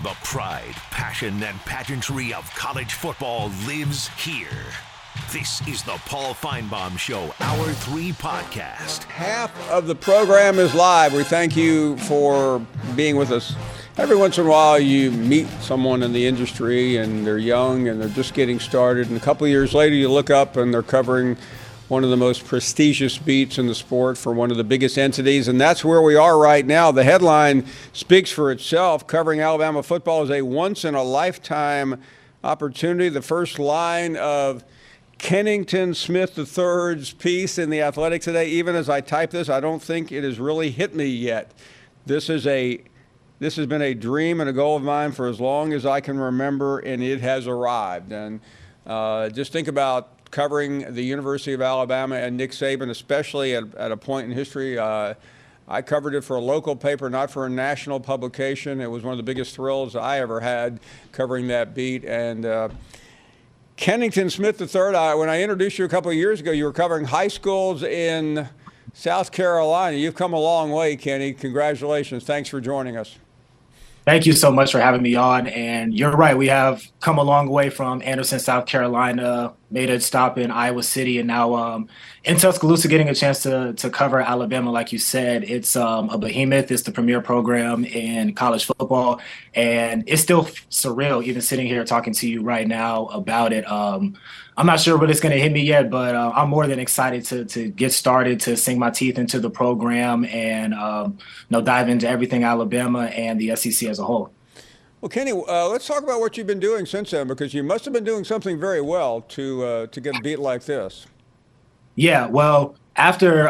The pride, passion, and pageantry of college football lives here. This is the Paul Finebaum Show, Hour 3 podcast. Half of the program is live. We thank you for being with us. Every once in a while you meet someone in the industry and they're young and they're just getting started. And a couple of years later you look up and they're covering one of the most prestigious beats in the sport for one of the biggest entities. And that's where we are right now. The headline speaks for itself. Covering Alabama football is a once-in-a-lifetime opportunity. The first line of Kennington Smith III's piece in The Athletic today. Even as I type this, I don't think it has really hit me yet. This has been a dream and a goal of mine for as long as I can remember, and it has arrived. And just think about covering the University of Alabama and Nick Saban, especially at a point in history. I covered it for a local paper, not for a national publication. It was one of the biggest thrills I ever had covering that beat. And Kennington Smith III, when I introduced you a couple of years ago, you were covering high schools in South Carolina. You've come a long way, Kenny. Congratulations. Thanks for joining us. Thank you so much for having me on. And you're right, we have come a long way from Anderson, South Carolina, made a stop in Iowa City, and now in Tuscaloosa, getting a chance to cover Alabama. Like you said, it's a behemoth. It's the premier program in college football, and it's still surreal even sitting here talking to you right now about it. I'm not sure what it's going to hit me yet, but I'm more than excited to get started, to sink my teeth into the program and dive into everything Alabama and the SEC as a whole. Well, Kenny, let's talk about what you've been doing since then, because you must have been doing something very well to get a beat like this. Yeah, well, after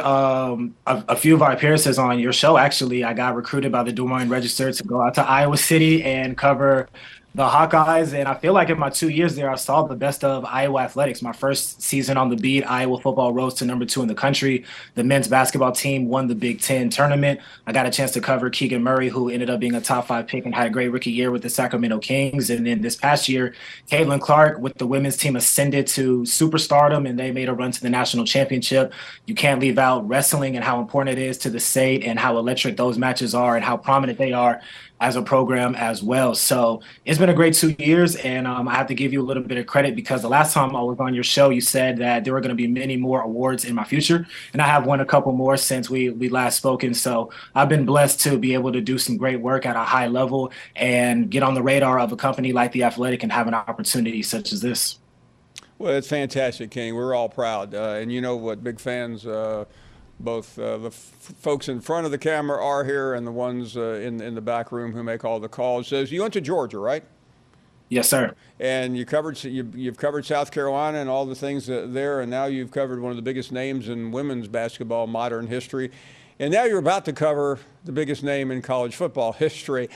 a few of our appearances on your show, actually, I got recruited by the Des Moines Register to go out to Iowa City and cover the Hawkeyes, and I feel like in my 2 years there, I saw the best of Iowa athletics. My first season on the beat, Iowa football rose to number 2 in the country. The men's basketball team won the Big Ten tournament. I got a chance to cover Keegan Murray, who ended up being a top 5 pick and had a great rookie year with the Sacramento Kings. And then this past year, Caitlin Clark with the women's team ascended to superstardom, and they made a run to the national championship. You can't leave out wrestling and how important it is to the state and how electric those matches are and how prominent they are as a program as well. So it's been a great 2 years, and I have to give you a little bit of credit because the last time I was on your show, you said that there were going to be many more awards in my future, and I have won a couple more since we last spoken. So I've been blessed to be able to do some great work at a high level and get on the radar of a company like The Athletic and have an opportunity such as this. Well, it's fantastic, Kenny. We're all proud, and you know what, big fans. Both the folks in front of the camera are here and the ones in the back room who make all the calls. So you went to Georgia, right? Yes, sir. And you've covered South Carolina and all the things there, and now you've covered one of the biggest names in women's basketball modern history. And now you're about to cover the biggest name in college football history.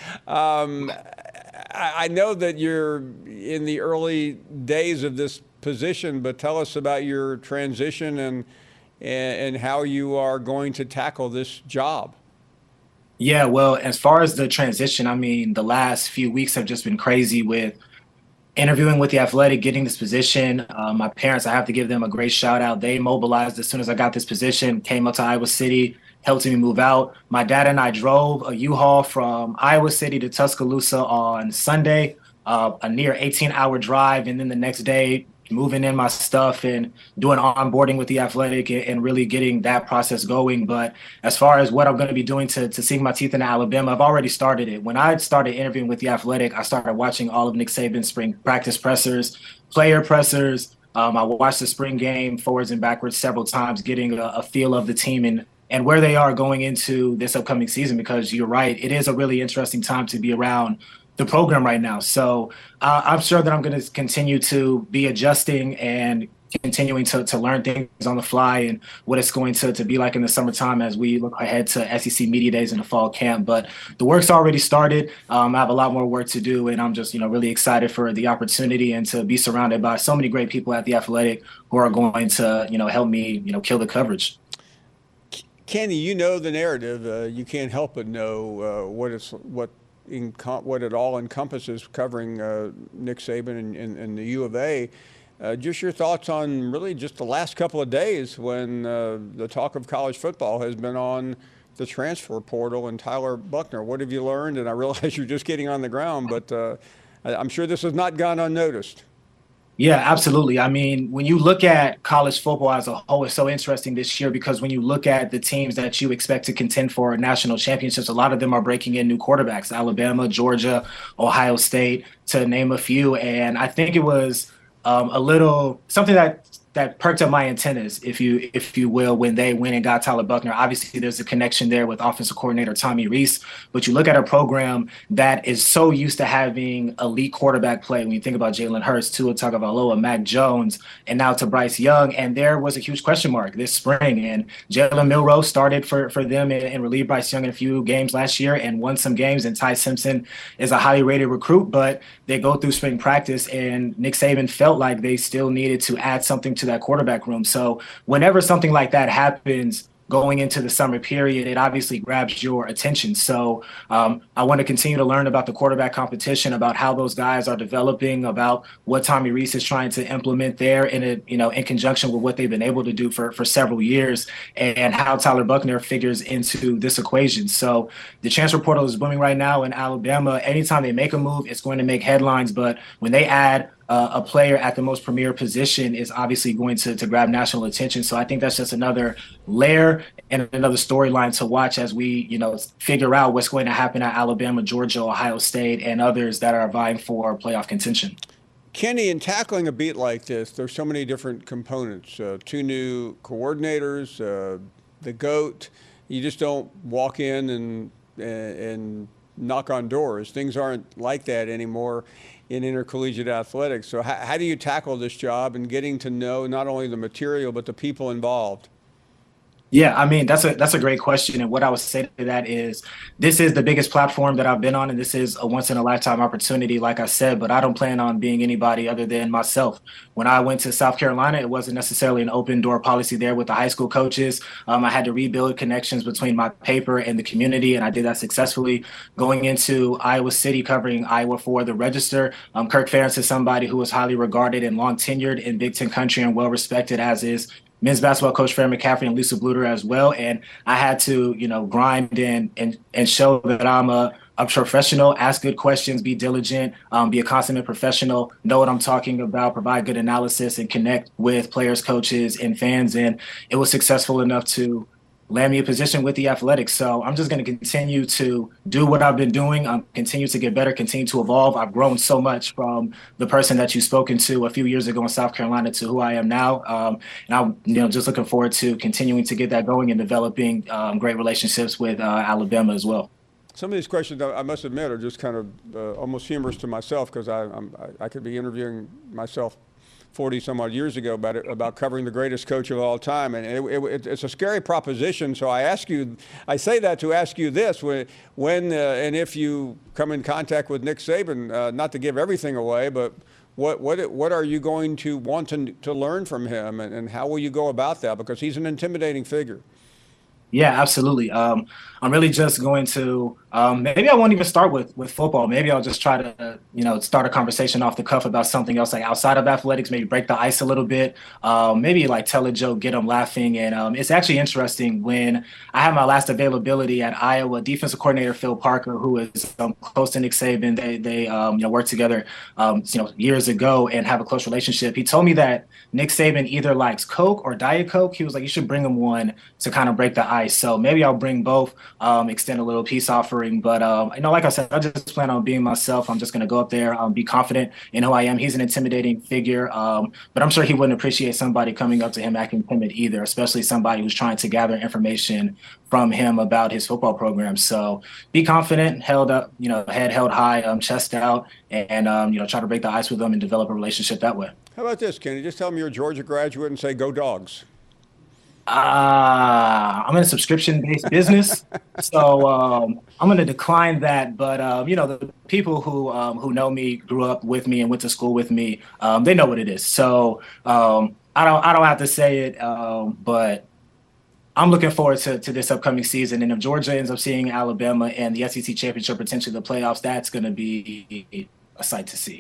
I know that you're in the early days of this position, but tell us about your transition and how you are going to tackle this job. Yeah, well, as far as the transition, I mean, the last few weeks have just been crazy with interviewing with The Athletic, getting this position. My parents, I have to give them a great shout out. They mobilized as soon as I got this position, came up to Iowa City, helped me move out. My dad and I drove a U-Haul from Iowa City to Tuscaloosa on Sunday, a near 18-hour drive, and then the next day, moving in my stuff and doing onboarding with The Athletic and really getting that process going. But as far as what I'm going to be doing to sink my teeth into Alabama, I've already started it. When I started interviewing with The Athletic, I started watching all of Nick Saban's spring practice pressers, player pressers. I watched the spring game forwards and backwards several times, getting a feel of the team and where they are going into this upcoming season, because you're right, it is a really interesting time to be around the program right now. So I'm sure that I'm going to continue to be adjusting and continuing to learn things on the fly and what it's going to be like in the summertime as we look ahead to SEC Media Days in the fall camp. But the work's already started. I have a lot more work to do, and I'm just, really excited for the opportunity and to be surrounded by so many great people at The Athletic who are going to, help me, kill the coverage. Kenny, you know the narrative. You can't help but know what it all encompasses covering Nick Saban and the U of A. Just your thoughts on really just the last couple of days when the talk of college football has been on the transfer portal and Tyler Buchner. What have you learned? And I realize you're just getting on the ground, but I'm sure this has not gone unnoticed. Yeah, absolutely. I mean, when you look at college football as a whole, it's so interesting this year because when you look at the teams that you expect to contend for national championships, a lot of them are breaking in new quarterbacks, Alabama, Georgia, Ohio State, to name a few. And I think it was a little something that perked up my antennas, if you will, when they went and got Tyler Buchner. Obviously, there's a connection there with offensive coordinator Tommy Rees, but you look at a program that is so used to having elite quarterback play. When you think about Jalen Hurts, Tua Tagovailoa, Mac Jones, and now to Bryce Young, and there was a huge question mark this spring. And Jalen Milroe started for them and relieved Bryce Young in a few games last year and won some games. And Ty Simpson is a highly rated recruit, but they go through spring practice, and Nick Saban felt like they still needed to add something to that quarterback room. So whenever something like that happens going into the summer period, it obviously grabs your attention. So I want to continue to learn about the quarterback competition, about how those guys are developing, about what Tommy Rees is trying to implement there in conjunction with what they've been able to do for several years, and how Tyler Buchner figures into this equation. So the transfer portal is booming right now in Alabama. Anytime they make a move, it's going to make headlines. But when they add a player at the most premier position, is obviously going to grab national attention. So I think that's just another layer and another storyline to watch as we, figure out what's going to happen at Alabama, Georgia, Ohio State, and others that are vying for playoff contention. Kenny, in tackling a beat like this, there's so many different components. 2 new coordinators, the GOAT. You just don't walk in and knock on doors. Things aren't like that anymore in intercollegiate athletics. So how do you tackle this job and getting to know not only the material but the people involved? Yeah, I mean, that's a great question. And what I would say to that is this is the biggest platform that I've been on, and this is a once in a lifetime opportunity, like I said, but I don't plan on being anybody other than myself. When I went to South Carolina, it wasn't necessarily an open door policy there with the high school coaches. I had to rebuild connections between my paper and the community, and I did that successfully. Going into Iowa City, covering Iowa for the Register, Kirk Ferentz is somebody who was highly regarded and long tenured in Big Ten country and well respected, as is men's basketball coach Fred McCaffrey and Lisa Bluter as well. And I had to, grind and show that I'm a professional, ask good questions, be diligent, be a consummate professional, know what I'm talking about, provide good analysis, and connect with players, coaches, and fans. And it was successful enough to land me a position with the Athletics. So I'm just going to continue to do what I've been doing, continue to get better, continue to evolve. I've grown so much from the person that you've spoken to a few years ago in South Carolina to who I am now. And I'm just looking forward to continuing to get that going and developing great relationships with Alabama as well. Some of these questions, I must admit, are just kind of almost humorous to myself, because I could be interviewing myself 40 some odd years ago about covering the greatest coach of all time, and it's a scary proposition. So I say that to ask you this: when and if you come in contact with Nick Saban, not to give everything away, but what are you going to want to learn from him, and how will you go about that? Because he's an intimidating figure. Yeah, absolutely. I'm really just going to maybe I won't even start with football. Maybe I'll just try to start a conversation off the cuff about something else, like outside of athletics. Maybe break the ice a little bit. Maybe like tell a joke, get them laughing. And it's actually interesting, when I had my last availability at Iowa, defensive coordinator Phil Parker, who is close to Nick Saban, they worked together years ago and have a close relationship. He told me that Nick Saban either likes Coke or Diet Coke. He was like, you should bring him one to kind of break the ice. So maybe I'll bring both, extend a little peace offering. But, like I said, I just plan on being myself. I'm just going to go up there, be confident in who I am. He's an intimidating figure, but I'm sure he wouldn't appreciate somebody coming up to him acting timid either, especially somebody who's trying to gather information from him about his football program. So be confident, held up, head held high, chest out, and, try to break the ice with them and develop a relationship that way. How about this, Kenny? Just tell me you're a Georgia graduate and say, go Dogs. I'm in a subscription-based business, so I'm going to decline that. But the people who know me, grew up with me, and went to school with me, they know what it is. So I don't have to say it, but I'm looking forward to this upcoming season. And if Georgia ends up seeing Alabama and the SEC championship, potentially the playoffs, that's going to be a sight to see.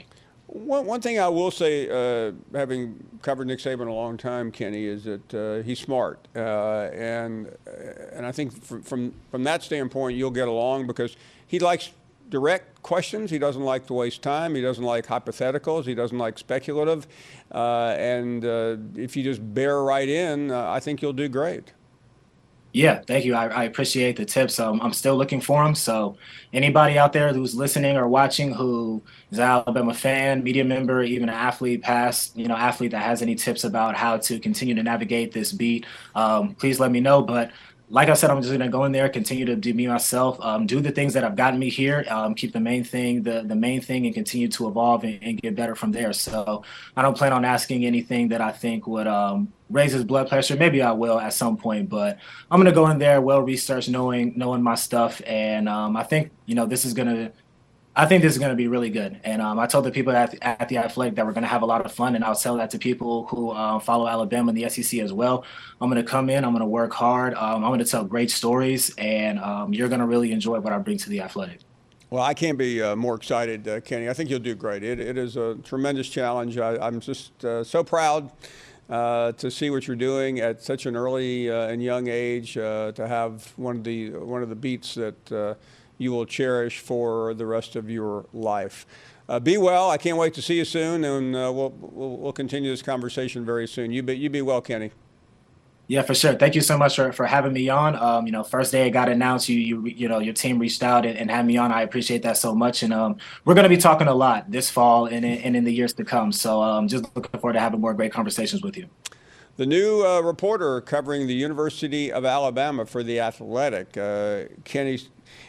One thing I will say, having covered Nick Saban a long time, Kenny, is that he's smart, and I think from that standpoint, you'll get along because he likes direct questions. He doesn't like to waste time. He doesn't like hypotheticals. He doesn't like speculative, and if you just bear right in, I think you'll do great. Yeah, thank you. I appreciate the tips. I'm still looking for them. So anybody out there who's listening or watching who is an Alabama fan, media member, even an athlete, athlete that has any tips about how to continue to navigate this beat, please let me know. But like I said, I'm just going to go in there, continue to be myself, do the things that have gotten me here, keep the main thing, the main thing, and continue to evolve and get better from there. So I don't plan on asking anything that I think would raise his blood pressure. Maybe I will at some point, but I'm going to go in there, well-researched, knowing my stuff. And I think, this is going to be really good. And I told the people at the Athletic that we're going to have a lot of fun, and I'll tell that to people who follow Alabama and the SEC as well. I'm going to come in, I'm going to work hard, I'm going to tell great stories, and you're going to really enjoy what I bring to the Athletic. Well, I can't be more excited, Kenny. I think you'll do great. It is a tremendous challenge. I'm just so proud to see what you're doing at such an early and young age, to have one of the beats that you will cherish for the rest of your life. Be well. I can't wait to see you soon, and we'll continue this conversation very soon. You be well, Kenny. Yeah, for sure. Thank you so much for having me on. First day it got announced, your team reached out and had me on. I appreciate that so much, and we're going to be talking a lot this fall and in the years to come. So just looking forward to having more great conversations with you. The new reporter covering the University of Alabama for The Athletic, Kenny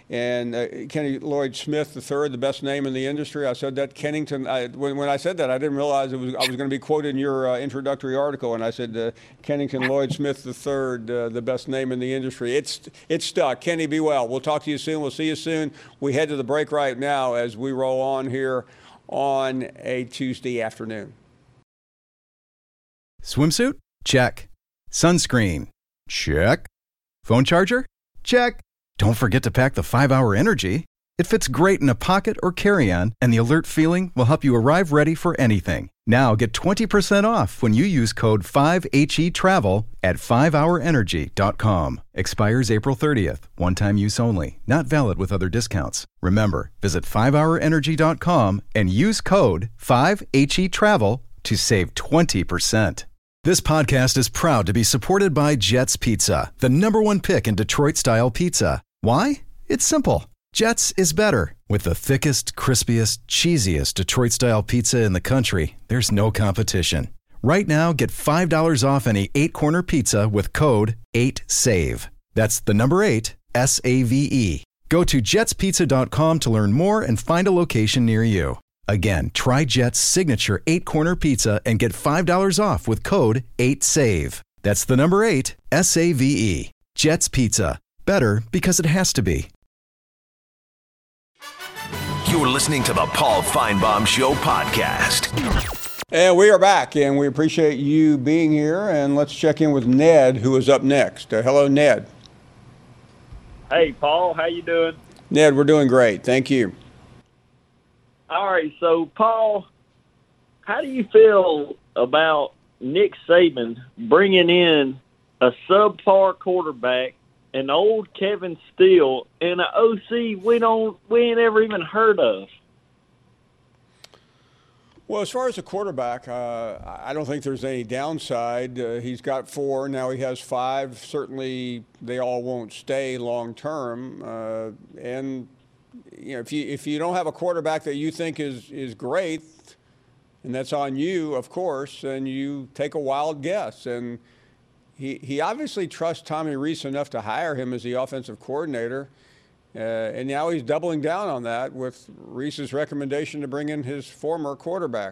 Lloyd Smith III, the best name in the industry. I said that Kennington. When I said that, I didn't realize I was going to be quoted in your introductory article, and I said Kennington Lloyd Smith III, the best name in the industry. It's stuck. Kenny, be well. We'll talk to you soon. We'll see you soon. We head to the break right now as we roll on here on a Tuesday afternoon. Swimsuit? Check. Sunscreen? Check. Phone charger? Check. Don't forget to pack the 5-Hour Energy. It fits great in a pocket or carry-on, and the alert feeling will help you arrive ready for anything. Now get 20% off when you use code 5HETRAVEL at 5hourenergy.com. Expires April 30th. One-time use only. Not valid with other discounts. Remember, visit 5hourenergy.com and use code 5HETRAVEL to save 20%. This podcast is proud to be supported by Jets Pizza, the #1 pick in Detroit-style pizza. Why? It's simple. Jets is better. With the thickest, crispiest, cheesiest Detroit-style pizza in the country, there's no competition. Right now, get $5 off any 8-corner pizza with code 8SAVE. That's the number 8, SAVE. Go to jetspizza.com to learn more and find a location near you. Again, try Jet's signature 8-corner pizza and get $5 off with code 8SAVE. That's the number 8, SAVE. Jet's Pizza. Better because it has to be. You're listening to the Paul Feinbaum Show podcast. And we are back, and we appreciate you being here. And let's check in with Ned, who is up next. Hello, Ned. Hey, Paul. How you doing? Ned, we're doing great. Thank you. All right, so, Paul, how do you feel about Nick Saban bringing in a subpar quarterback, an old Kevin Steele, and an OC we ain't ever even heard of? Well, as far as the quarterback, I don't think there's any downside. He's got 4, now he has 5. Certainly, they all won't stay long term, and if you don't have a quarterback that you think is great, and that's on you, of course, and you take a wild guess. And he obviously trusts Tommy Rees enough to hire him as the offensive coordinator, and now he's doubling down on that with Rees's recommendation to bring in his former quarterback.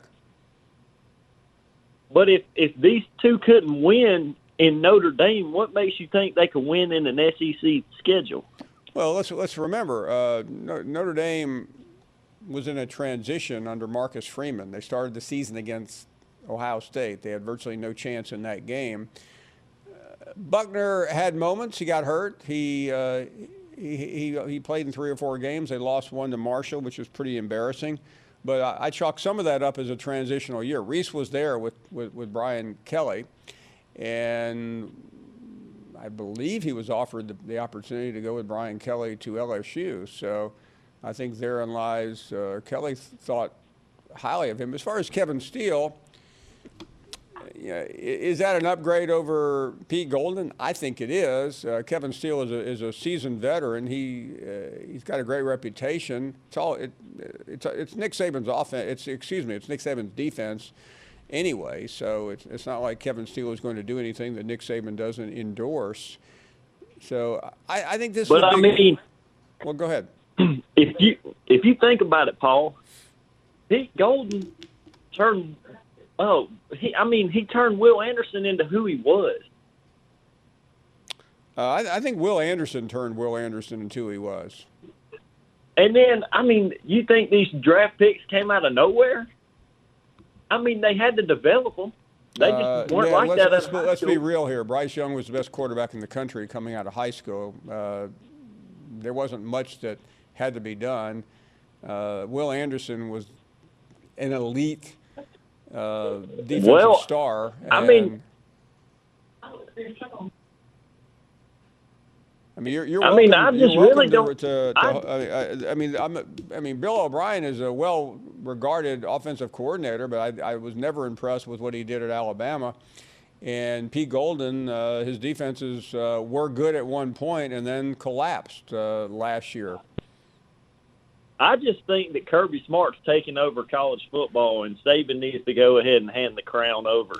But if these two couldn't win in Notre Dame, what makes you think they could win in an SEC schedule? Well, let's remember, Notre Dame was in a transition under Marcus Freeman. They started the season against Ohio State. They had virtually no chance in that game. Buckner had moments. He got hurt. He played in 3 or 4 games. They lost one to Marshall, which was pretty embarrassing. But I chalk some of that up as a transitional year. Reese was there with Brian Kelly, and I believe he was offered the opportunity to go with Brian Kelly to LSU. So I think therein lies Kelly thought highly of him. As far as Kevin Steele, is that an upgrade over Pete Golden? I think it is. Kevin Steele is a seasoned veteran. He's got a great reputation. It's Nick Saban's offense. It's Nick Saban's defense anyway. So it's not like Kevin Steele is going to do anything that Nick Saban doesn't endorse. So I think this. But I mean, well, go ahead. If you think about it, Paul, Pete Golden turned. He turned Will Anderson into who he was. I think Will Anderson turned Will Anderson into who he was. And then, you think these draft picks came out of nowhere? They had to develop them. They just weren't like that. Let's be real here. Bryce Young was the best quarterback in the country coming out of high school. There wasn't much that had to be done. Will Anderson was an elite defensive star. You're welcome. Bill O'Brien is a well-regarded offensive coordinator, but I was never impressed with what he did at Alabama. And Pete Golden, his defenses were good at one point and then collapsed last year. I just think that Kirby Smart's taking over college football, and Saban needs to go ahead and hand the crown over.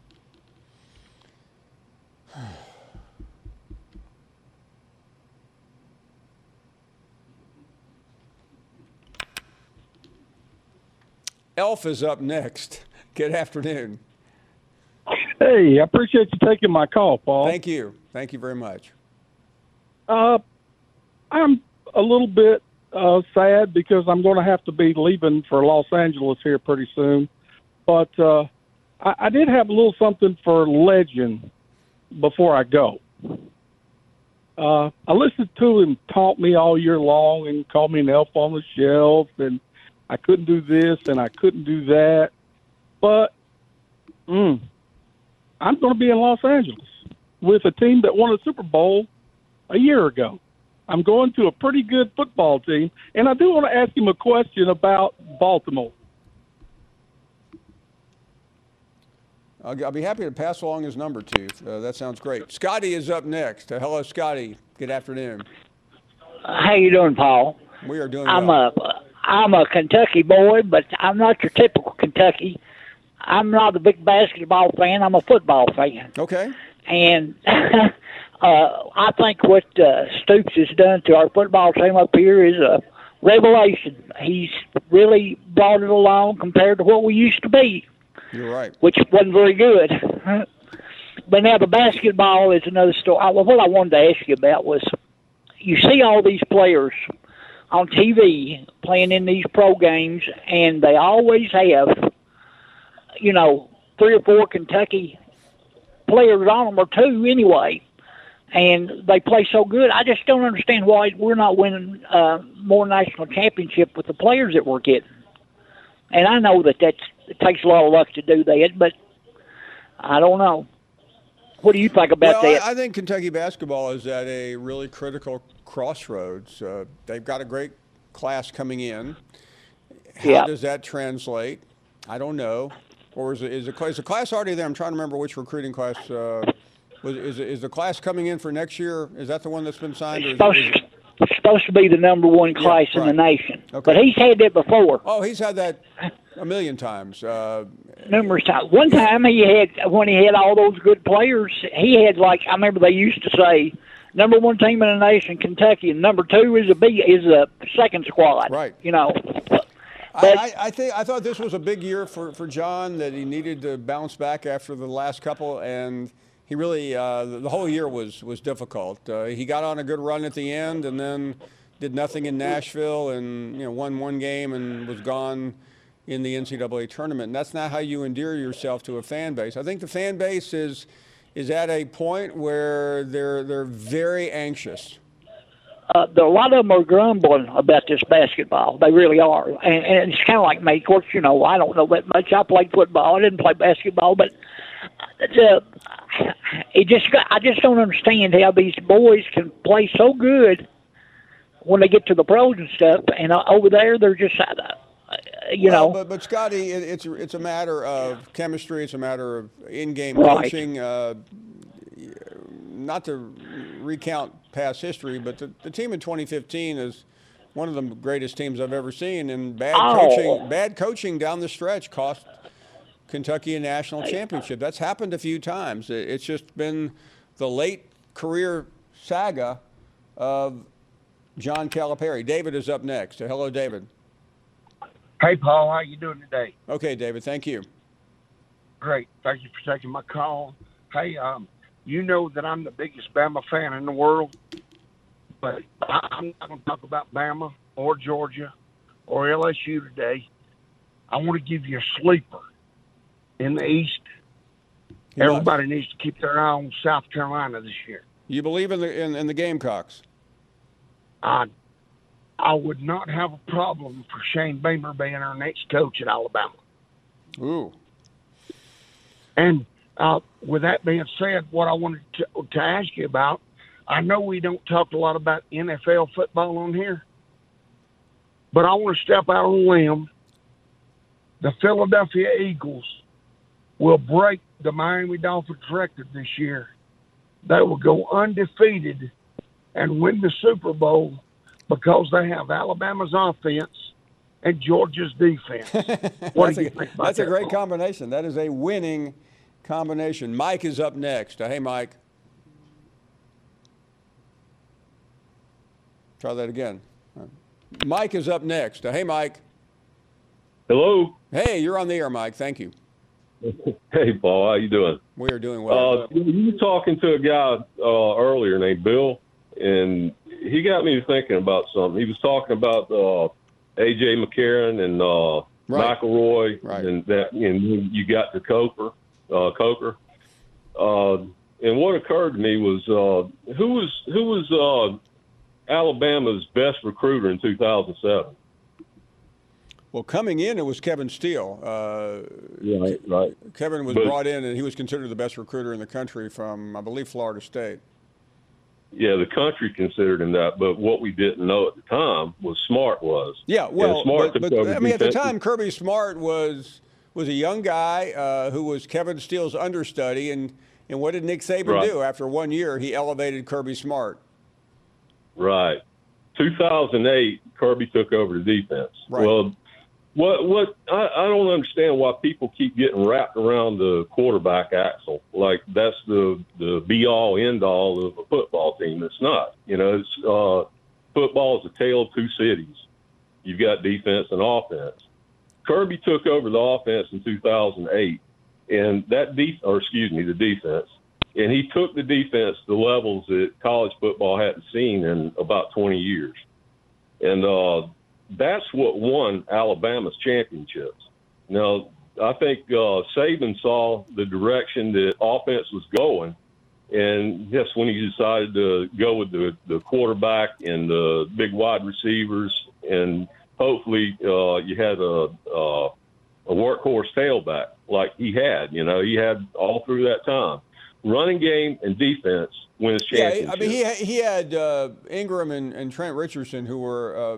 Elf is up next. Good afternoon. Hey, I appreciate you taking my call, Paul. Thank you. Thank you very much. I'm a little bit sad because I'm going to have to be leaving for Los Angeles here pretty soon. But I did have a little something for Legend before I go. I listened to him taunt me all year long and called me an elf on the shelf, and I couldn't do this and I couldn't do that. But I'm going to be in Los Angeles with a team that won a Super Bowl a year ago. I'm going to a pretty good football team, and I do want to ask him a question about Baltimore. I'll be happy to pass along his number to you. That sounds great. Scotty is up next. Hello, Scotty. Good afternoon. How you doing, Paul? We are doing well. I'm a Kentucky boy, but I'm not your typical Kentucky. I'm not a big basketball fan. I'm a football fan. Okay. And I think what Stoops has done to our football team up here is a revelation. He's really brought it along compared to what we used to be. You're right. Which wasn't very good. But now the basketball is another story. What I wanted to ask you about was, you see all these players on TV playing in these pro games, and they always have, 3 or 4 Kentucky players on them, or 2 anyway, and they play so good. I just don't understand why we're not winning more national championship with the players that we're getting. And I know that it takes a lot of luck to do that, but I don't know. What do you think about that? I think Kentucky basketball is at a really critical crossroads. They've got a great class coming in. How does that translate? I don't know. Or is the class already there? I'm trying to remember which recruiting class. Is the class coming in for next year? Is that the one that's been signed? It's supposed to be the number 1 class in the nation. Okay. But he's had that before. Oh, he's had that a million times. Numerous times. One time when he had all those good players, he had I remember they used to say, number 1 team in the nation, Kentucky, and number 2 is a second squad. Right. But I thought this was a big year for John, that he needed to bounce back after the last couple, and he really the whole year was difficult. He got on a good run at the end, and then did nothing in Nashville, and won 1 game and was gone in the NCAA tournament. And that's not how you endear yourself to a fan base. I think the fan base is at a point where they're very anxious a lot of them are grumbling about this basketball. They really are, and it's kind of like me. Of course, I don't know that much. I played football. I didn't play basketball, but I just don't understand how these boys can play so good when they get to the pros and stuff, and over there they're just, But Scotty, it's a matter of chemistry. It's a matter of in-game coaching. Not to recount past history, but the team in 2015 is one of the greatest teams I've ever seen, and bad coaching down the stretch cost Kentucky a national championship. That's happened a few times. It's just been the late career saga of John Calipari. David is up next. Hello, David. Hey, Paul. How you doing today? Okay, David. Thank you. Great. Thank you for taking my call. Hey, you know that I'm the biggest Bama fan in the world, but I'm not going to talk about Bama or Georgia or LSU today. I want to give you a sleeper in the East. Everybody needs to keep their eye on South Carolina this year. You believe in the Gamecocks? I would not have a problem for Shane Beamer being our next coach at Alabama. Ooh. And with that being said, what I wanted to ask you about, I know we don't talk a lot about NFL football on here, but I want to step out on a limb. The Philadelphia Eagles will break the Miami Dolphins record this year. They will go undefeated and win the Super Bowl because they have Alabama's offense and Georgia's defense. What do you think about that? That's a great combination. That is a winning combination. Mike is up next. Hey, Mike. Try that again. Mike is up next. Hey, Mike. Hello. Hey, you're on the air, Mike. Thank you. Hey, Paul. How you doing? We are doing well. You were talking to a guy earlier named Bill, and he got me thinking about something. He was talking about A.J. McCarron and McElroy, and that, and you got to Coker. And what occurred to me was who was Alabama's best recruiter in 2007? Well, coming in, it was Kevin Steele. Right. Kevin was brought in, and he was considered the best recruiter in the country from, I believe, Florida State. Yeah, the country considered him that, but what we didn't know at the time was Smart was. Yeah, well, Smart but I mean, at the time, Kirby Smart was a young guy who was Kevin Steele's understudy, and what did Nick Saban do? After 1 year, he elevated Kirby Smart. Right. 2008, Kirby took over the defense. Right. Well, what I don't understand why people keep getting wrapped around the quarterback axle like that's the be all end all of a football team. It's not. It's football is a tale of two cities. You've got defense and offense. Kirby took over the offense in 2008, and the defense, and he took the defense to levels that college football hadn't seen in about 20 years, and that's what won Alabama's championships. Now, I think Saban saw the direction that offense was going, and that's when he decided to go with the quarterback and the big wide receivers, and hopefully you had a workhorse tailback like he had. He had all through that time. Running game and defense wins championships. Yeah, I mean, he had Ingram and Trent Richardson, who were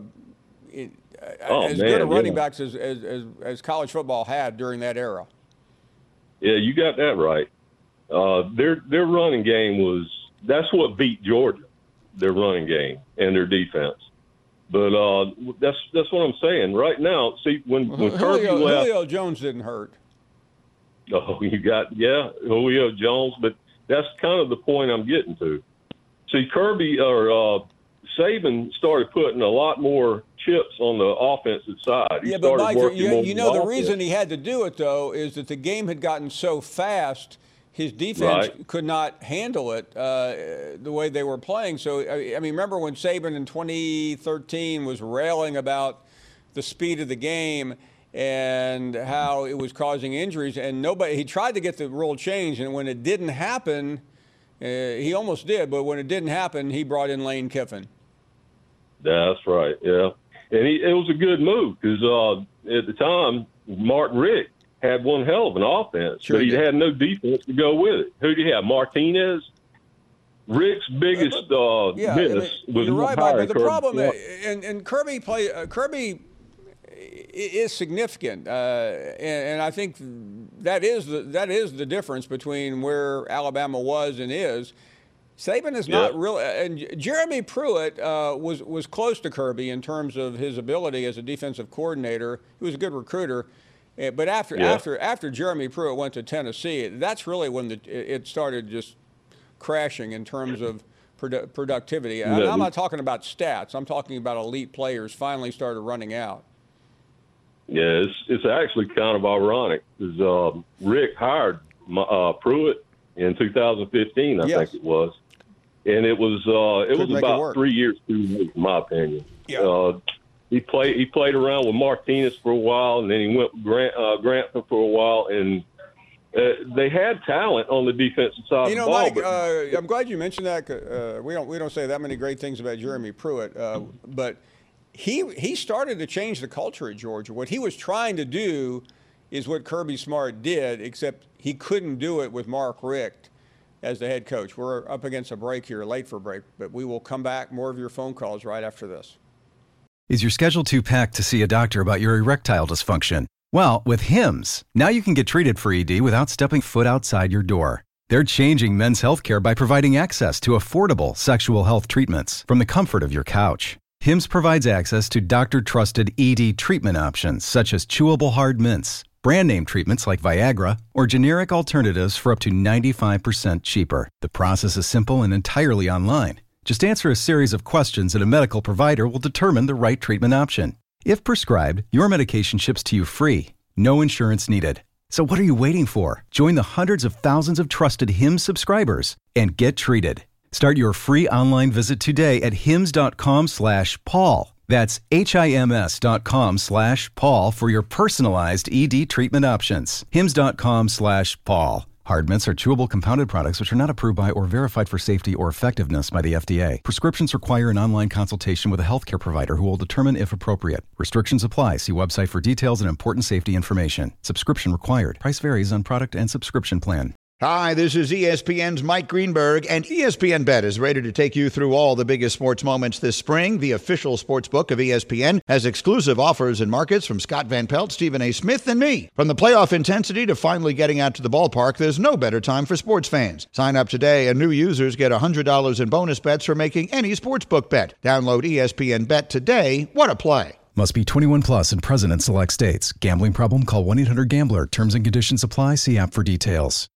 as good a running backs as college football had during that era. Yeah, you got that right. Their running game that's what beat Georgia, their running game and their defense. But that's what I'm saying. Right now, see, when Kirby left, Julio Jones didn't hurt. Oh, Julio Jones, but that's kind of the point I'm getting to. See, Kirby or Saban started putting a lot more chips on the offensive side. Yeah, but Mike, the reason he had to do it, though, is that the game had gotten so fast, his defense could not handle it the way they were playing. So, I mean, remember when Saban in 2013 was railing about the speed of the game and how it was causing injuries, and he tried to get the rule changed, and when it didn't happen, he almost did, but when it didn't happen, he brought in Lane Kiffin. That's right. Yeah, and it was a good move because at the time Martin Richt had one hell of an offense, Sure but he did. had no defense to go with it. Who do you have? Martinez. Rick's biggest menace was you're right, higher Mike, but the Kirby problem, Smart. and Kirby is significant, and I think that is the difference between where Alabama was and is. Saban is not real, and Jeremy Pruitt was close to Kirby in terms of his ability as a defensive coordinator. He was a good recruiter, but after Jeremy Pruitt went to Tennessee, that's really when it started just crashing in terms of productivity. I'm not talking about stats. I'm talking about elite players finally started running out. Yeah, it's actually kind of ironic because Rick hired Pruitt in 2015, I think it was, and it was about 3 years too late, in my opinion. Yeah. He played around with Martinez for a while, and then he went with Grantham for a while, and they had talent on the defensive side of the ball. Mike, I'm glad you mentioned that. We don't say that many great things about Jeremy Pruitt, but he started to change the culture at Georgia. What he was trying to do is what Kirby Smart did, except he couldn't do it with Mark Richt as the head coach. We're up against a break here, late for break, but we will come back. More of your phone calls right after this. Is your schedule too packed to see a doctor about your erectile dysfunction? Well, with Hims, now you can get treated for ED without stepping foot outside your door. They're changing men's healthcare by providing access to affordable sexual health treatments from the comfort of your couch. Hims provides access to doctor-trusted ED treatment options such as chewable hard mints, brand name treatments like Viagra, or generic alternatives for up to 95% cheaper. The process is simple and entirely online. Just answer a series of questions and a medical provider will determine the right treatment option. If prescribed, your medication ships to you free. No insurance needed. So what are you waiting for? Join the hundreds of thousands of trusted Hims subscribers and get treated. Start your free online visit today at hims.com/Paul. That's HIMS.com/Paul for your personalized ED treatment options. hims.com/Paul. Hard mints are chewable compounded products which are not approved by or verified for safety or effectiveness by the FDA. Prescriptions require an online consultation with a healthcare provider who will determine if appropriate. Restrictions apply. See website for details and important safety information. Subscription required. Price varies on product and subscription plan. Hi, this is ESPN's Mike Greenberg, and ESPN Bet is ready to take you through all the biggest sports moments this spring. The official sports book of ESPN has exclusive offers and markets from Scott Van Pelt, Stephen A. Smith, and me. From the playoff intensity to finally getting out to the ballpark, there's no better time for sports fans. Sign up today, and new users get $100 in bonus bets for making any sportsbook bet. Download ESPN Bet today. What a play. Must be 21 plus and present in select states. Gambling problem? Call 1-800-GAMBLER. Terms and conditions apply. See app for details.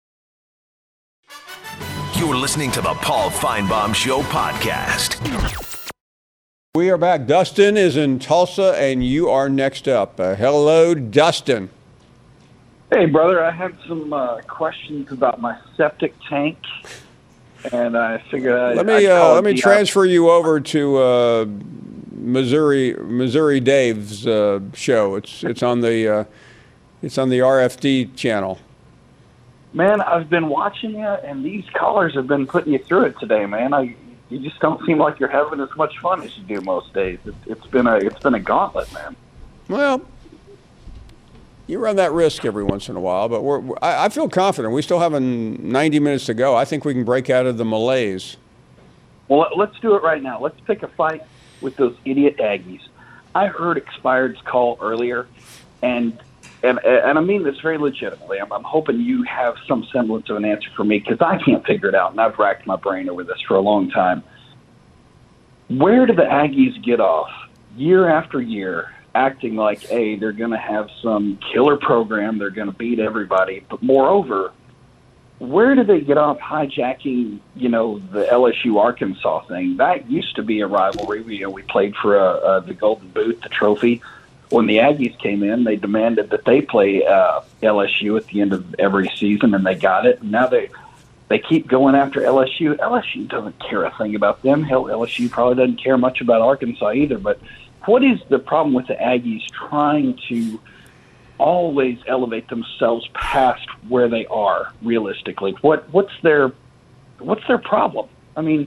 You're listening to the Paul Feinbaum Show podcast. We are back. Dustin is in Tulsa, and you are next up. Hello, Dustin. Hey, brother. I have some questions about my septic tank, and I figured let me transfer you over to Missouri Dave's show. It's on the RFD channel. Man, I've been watching you, and these callers have been putting you through it today, man. You just don't seem like you're having as much fun as you do most days. It's been a gauntlet, man. Well, you run that risk every once in a while, but I feel confident. We still have 90 minutes to go. I think we can break out of the malaise. Well, let's do it right now. Let's pick a fight with those idiot Aggies. I heard Expired's call earlier, and I mean this very legitimately. I'm hoping you have some semblance of an answer for me because I can't figure it out, and I've racked my brain over this for a long time. Where do the Aggies get off year after year acting like, hey, they're going to have some killer program, they're going to beat everybody, but moreover, where do they get off hijacking, the LSU-Arkansas thing? That used to be a rivalry. We played for the Golden Boot, the trophy. When the Aggies came in, they demanded that they play LSU at the end of every season, and they got it. And now they keep going after LSU. LSU doesn't care a thing about them. Hell, LSU probably doesn't care much about Arkansas either. But what is the problem with the Aggies trying to always elevate themselves past where they are realistically? What's their problem? I mean,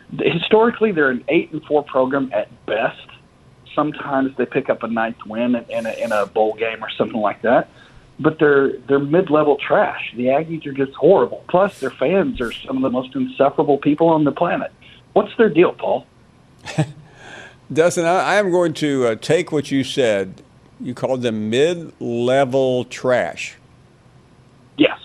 Historically, they're an 8-4 program at best. Sometimes they pick up a ninth win in a bowl game or something like that. But they're mid-level trash. The Aggies are just horrible. Plus, their fans are some of the most insufferable people on the planet. What's their deal, Paul? Dustin, I am going to take what you said. You called them mid-level trash. Yes.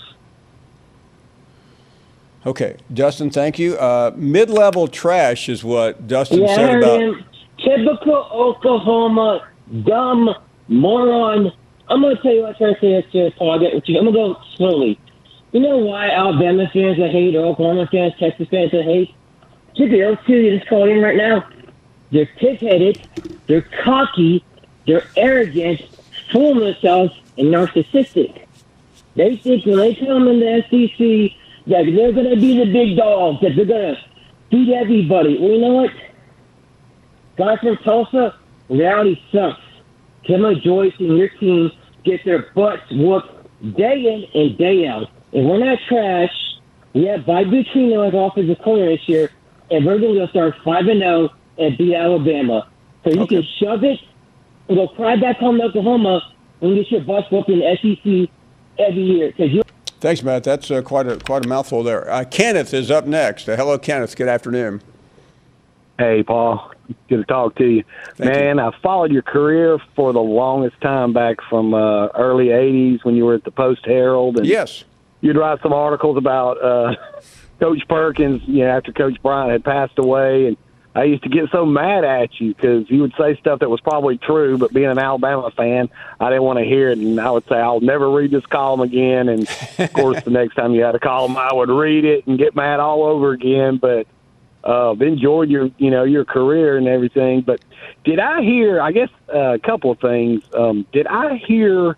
Okay, Dustin, thank you. Mid-level trash is what Dustin said about. Typical Oklahoma dumb moron. I'm going to tell you what I'm trying to say this, Paul. I'm going to go slowly. You know why Alabama fans I hate, or Oklahoma fans, Texas fans I hate? Look at those two you just called in right now. They're pig-headed, they're cocky, they're arrogant, full of themselves, and narcissistic. They think when they come in the SEC that they're going to be the big dogs, that they're going to beat everybody. Well, you know what? Guys from Tulsa, reality sucks. Kevin Joyce and your team get their butts whooped day in and day out. And we're not trash. We have Mike Butrino as offensive coordinator this year, and we're going to start 5-0 and beat Alabama. So you can shove it and go cry back home to Oklahoma and get your butts whooped in the SEC every year. Thanks, Matt. That's quite a mouthful there. Kenneth is up next. Hello, Kenneth. Good afternoon. Hey, Paul. Good to talk to you. Man, I followed your career for the longest time back from early 80s when you were at the Post-Herald. And yes. You'd write some articles about Coach Perkins, after Coach Bryant had passed away. And I used to get so mad at you because you would say stuff that was probably true, but being an Alabama fan, I didn't want to hear it. And I would say, I'll never read this column again. And, of course, the next time you had a column, I would read it and get mad all over again. But enjoyed your career and everything. But did I hear, I guess, a couple of things. Did I hear,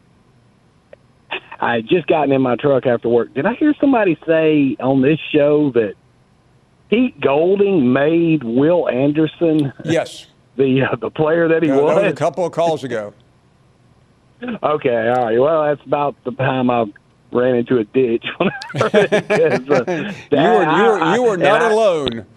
I had just gotten in my truck after work, did I hear somebody say on this show that Pete Golding made Will Anderson yes, the player that he was? That was a couple of calls ago. Okay, all right. Well, that's about the time I ran into a ditch. When I heard it. You were not alone.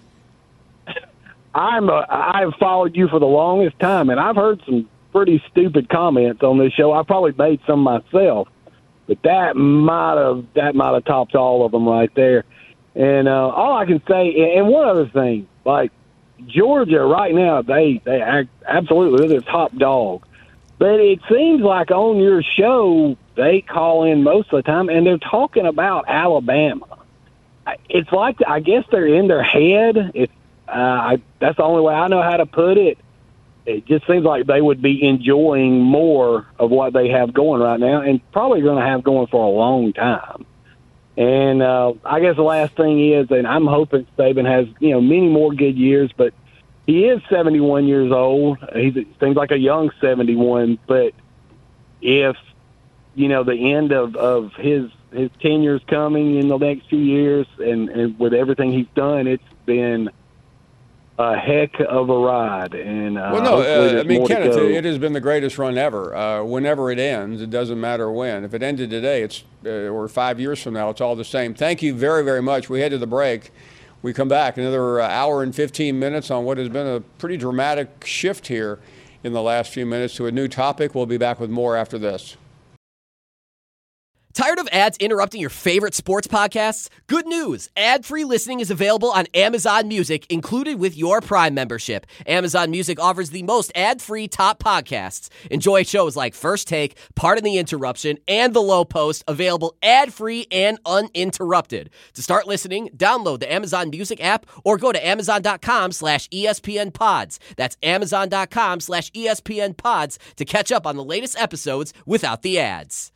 I've followed you for the longest time, and I've heard some pretty stupid comments on this show. I probably made some myself, but that might have topped all of them right there. And all I can say, and one other thing, like Georgia right now, they absolutely they're the top dog. But it seems like on your show they call in most of the time, and they're talking about Alabama. It's like I guess they're in their head. That's the only way I know how to put it. It just seems like they would be enjoying more of what they have going right now, and probably going to have going for a long time. And I guess the last thing is, and I'm hoping Saban has many more good years, but he is 71 years old. He seems like a young 71. But if the end of his tenure is coming in the next few years, and with everything he's done, it's been a heck of a ride. And Kenneth, it has been the greatest run ever. Whenever it ends, it doesn't matter when. If it ended today, or 5 years from now, it's all the same. Thank you very, very much. We head to the break. We come back another hour and 15 minutes on what has been a pretty dramatic shift here in the last few minutes to a new topic. We'll be back with more after this. Tired of ads interrupting your favorite sports podcasts? Good news! Ad-free listening is available on Amazon Music, included with your Prime membership. Amazon Music offers the most ad-free top podcasts. Enjoy shows like First Take, Pardon the Interruption, and The Low Post, available ad-free and uninterrupted. To start listening, download the Amazon Music app or go to Amazon.com/ESPN Pods. That's Amazon.com/ESPN Pods to catch up on the latest episodes without the ads.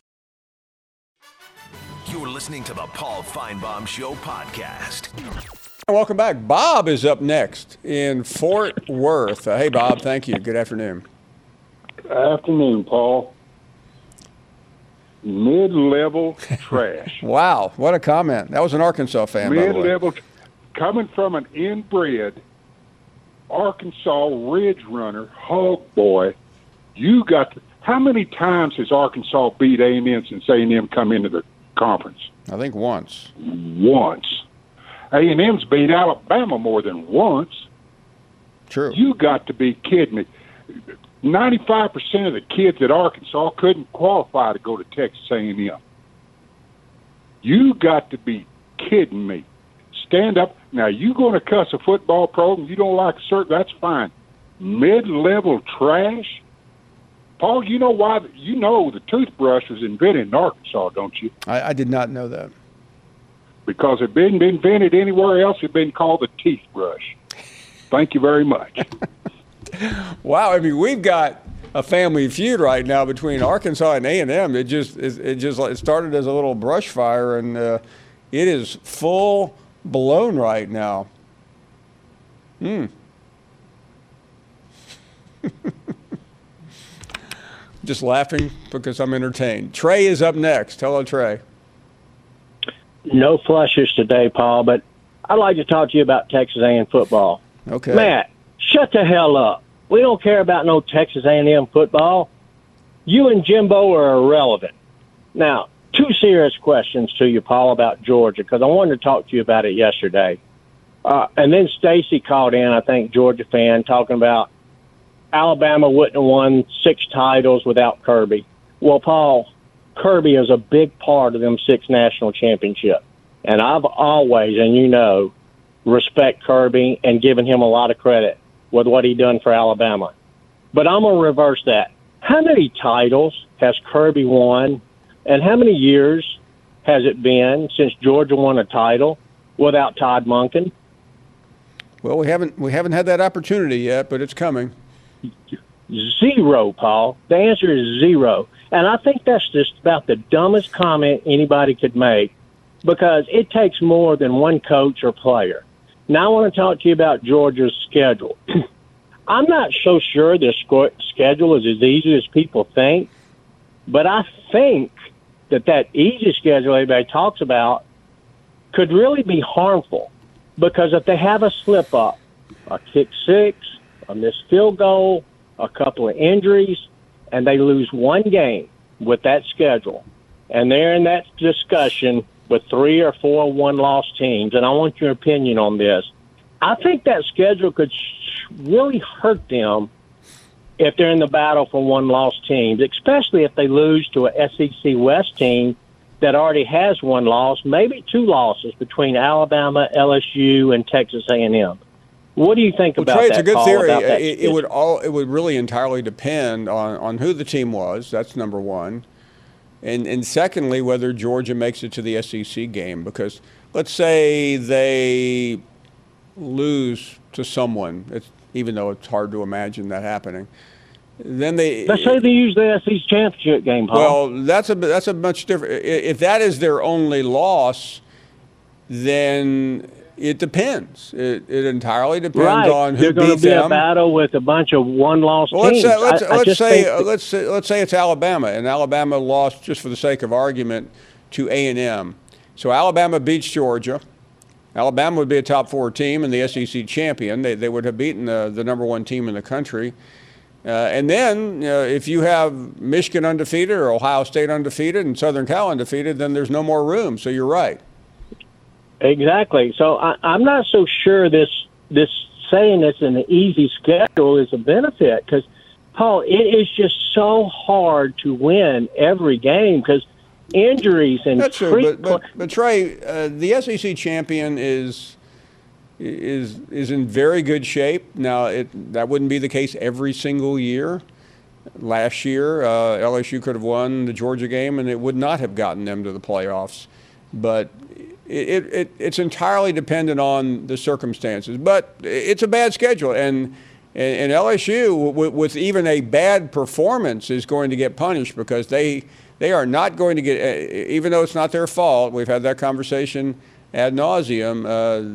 You're listening to the Paul Feinbaum Show podcast. Welcome back. Bob is up next in Fort Worth. Hey, Bob. Thank you. Good afternoon. Good afternoon, Paul. Mid-level trash. Wow. What a comment. That was an Arkansas fan, by the way. Mid-level, coming from an inbred Arkansas Ridge runner, hog boy, you got how many times has Arkansas beat A&M since A&M come into the conference? I think once. Once. A&M's beat Alabama more than once. True. You got to be kidding me. 95% of the kids at Arkansas couldn't qualify to go to Texas A&M. You got to be kidding me. Stand up. Now, you going to cuss a football program, you don't like a certain, that's fine. Mid-level trash? Paul, you know why? You know the toothbrush was invented in Arkansas, don't you? I did not know that. Because it hadn't been invented anywhere else, it'd been called the teeth brush. Thank you very much. Wow, I mean, we've got a family feud right now between Arkansas and A&M. It started as a little brush fire, and it is full blown right now. Just laughing because I'm entertained. Trey is up next. Hello, Trey. No flushes today, Paul, but I'd like to talk to you about Texas A&M football. Okay. Matt, shut the hell up. We don't care about no Texas A&M football. You and Jimbo are irrelevant. Now, two serious questions to you, Paul, about Georgia, because I wanted to talk to you about it yesterday. And then Stacy called in, I think, Georgia fan, talking about Alabama wouldn't have won 6 titles without Kirby. Well, Paul, Kirby is a big part of them 6 national championships. And I've always, and you know, respect Kirby and given him a lot of credit with what he done for Alabama. But I'm going to reverse that. How many titles has Kirby won, and how many years has it been since Georgia won a title without Todd Monken? Well, we haven't had that opportunity yet, but it's coming. 0, Paul. The answer is 0. And I think that's just about the dumbest comment anybody could make, because it takes more than one coach or player. Now I want to talk to you about Georgia's schedule. I'm not so sure their schedule is as easy as people think, but I think that easy schedule everybody talks about could really be harmful, because if they have a slip-up, a kick 6, a missed field goal, a couple of injuries, and they lose one game with that schedule, and they're in that discussion with 3 or 4 one-loss teams, and I want your opinion on this. I think that schedule could really hurt them if they're in the battle for one-loss teams, especially if they lose to a SEC West team that already has 1 loss, maybe 2 losses between Alabama, LSU, and Texas A&M. What do you think about Trey, that? It's a good Paul, theory. about that It would really entirely depend on who the team was. That's number one. And secondly, whether Georgia makes it to the SEC game. Because let's say they lose to someone, even though it's hard to imagine that happening. Then let's say they use the SEC championship game, Paul. Well, that's a much different. If that is their only loss, then it depends. It entirely depends on who beat them. They're going to be a battle with a bunch of one-loss teams. Let's say it's Alabama, and Alabama lost, just for the sake of argument, to A&M. So Alabama beats Georgia. Alabama would be a top 4 team and the SEC champion. They would have beaten the number 1 team in the country. And then if you have Michigan undefeated or Ohio State undefeated and Southern Cal undefeated, then there's no more room. So you're right. Exactly. So I'm not so sure this saying it's an easy schedule is a benefit, because, Paul, it is just so hard to win every game because injuries and that's true. But Trey, the SEC champion is in very good shape. Now that wouldn't be the case every single year. Last year, LSU could have won the Georgia game, and it would not have gotten them to the playoffs. But it's entirely dependent on the circumstances. But it's a bad schedule, and LSU, with even a bad performance, is going to get punished, because they are not going to get, even though it's not their fault. We've had that conversation ad nauseum.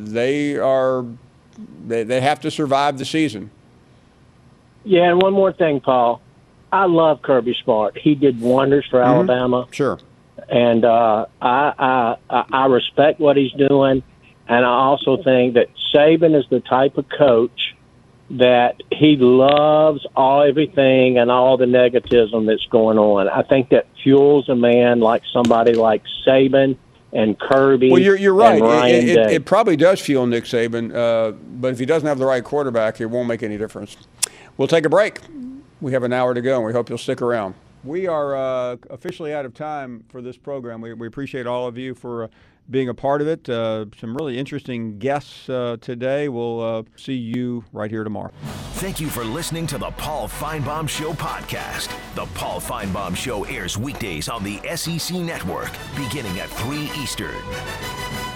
They have to survive the season. Yeah, and one more thing, Paul. I love Kirby Smart. He did wonders for Alabama. Sure. And I respect what he's doing, and I also think that Saban is the type of coach that he loves everything and all the negativism that's going on. I think that fuels a man like somebody like Saban and Kirby. Well, you're right. And Ryan Day. It probably does fuel Nick Saban, but if he doesn't have the right quarterback, it won't make any difference. We'll take a break. We have an hour to go, and we hope you'll stick around. We are officially out of time for this program. We appreciate all of you for being a part of it. Some really interesting guests today. We'll see you right here tomorrow. Thank you for listening to the Paul Feinbaum Show podcast. The Paul Feinbaum Show airs weekdays on the SEC Network, beginning at 3 Eastern.